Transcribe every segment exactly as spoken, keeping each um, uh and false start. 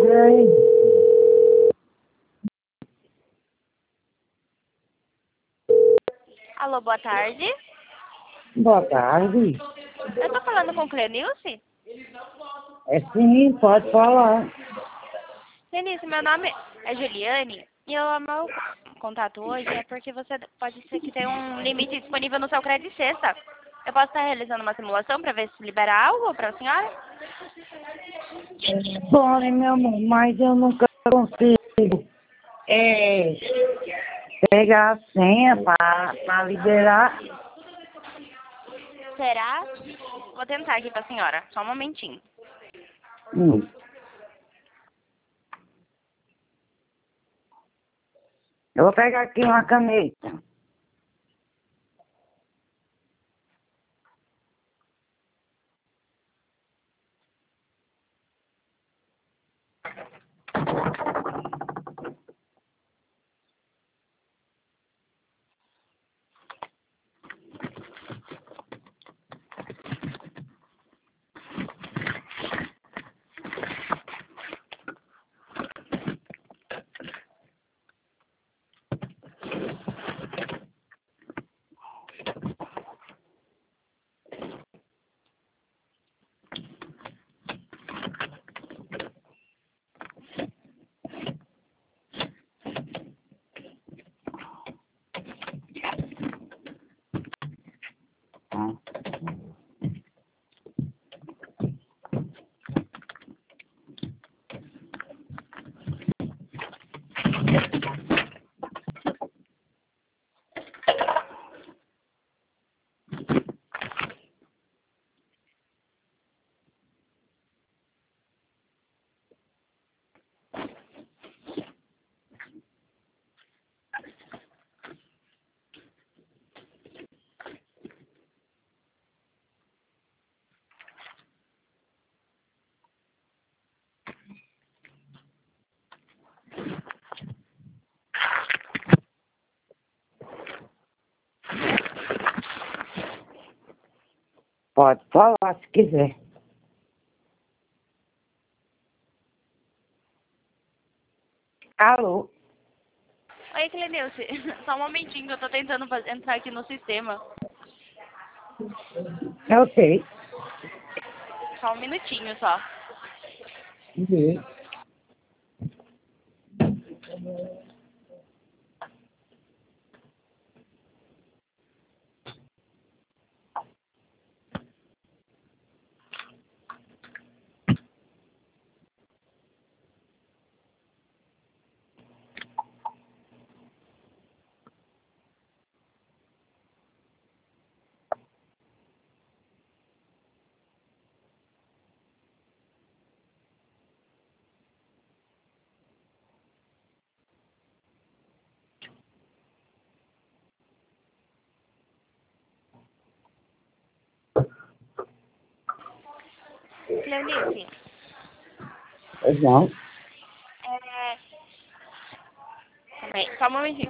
aí. Alô, boa tarde. Boa tarde. Eu tô falando com Clenilce? É sim, pode falar. Clenilce, meu nome é Juliane e o meu contato hoje é porque você pode ser que tenha um limite disponível no seu crédito sexta. Eu posso estar realizando uma simulação para ver se libera algo para a senhora? Bom, né, meu amor, mas eu nunca consigo é, pegar a senha para liberar. Será? Vou tentar aqui para a senhora. Só um momentinho. Hum. Eu vou pegar aqui uma caneta. Pode falar se quiser. Alô? Oi, Clenilce. Só um momentinho que eu tô tentando fazer, entrar aqui no sistema. Ok. Só um minutinho só. Uhum. Clenilce, Pois não. é... Também, só um momentinho.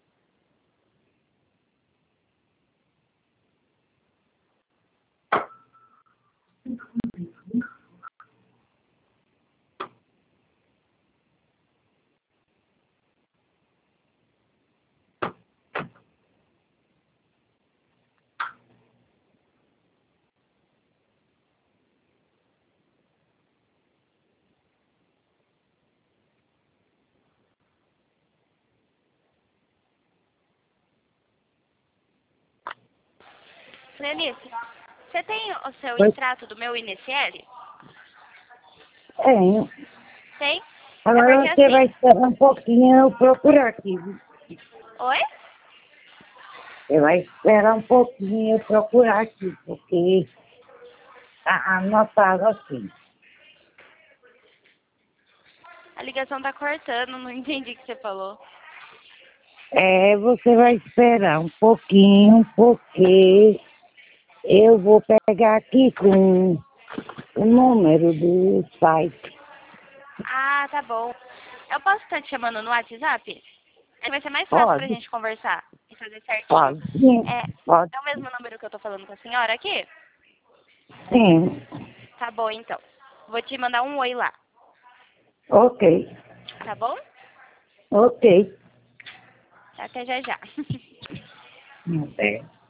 Clenilce, você tem o seu Pois extrato do meu I N S S? tenho. Tem? É Agora porque você vai assim... esperar um pouquinho eu procurar aqui. Oi? Você vai esperar um pouquinho eu procurar aqui, porque tá anotado assim. A ligação tá cortando, não entendi o que você falou. É, você vai esperar um pouquinho, porque eu vou pegar aqui com o número do site. Ah, tá bom. Eu posso estar te chamando no WhatsApp? É, vai ser mais fácil pra Pode, gente conversar e fazer certinho. pode sim, É, pode é o mesmo número que eu tô falando com a senhora aqui? sim. Tá bom, então. Vou te mandar um oi lá. Ok. Tá bom? Ok. Até já já. Até.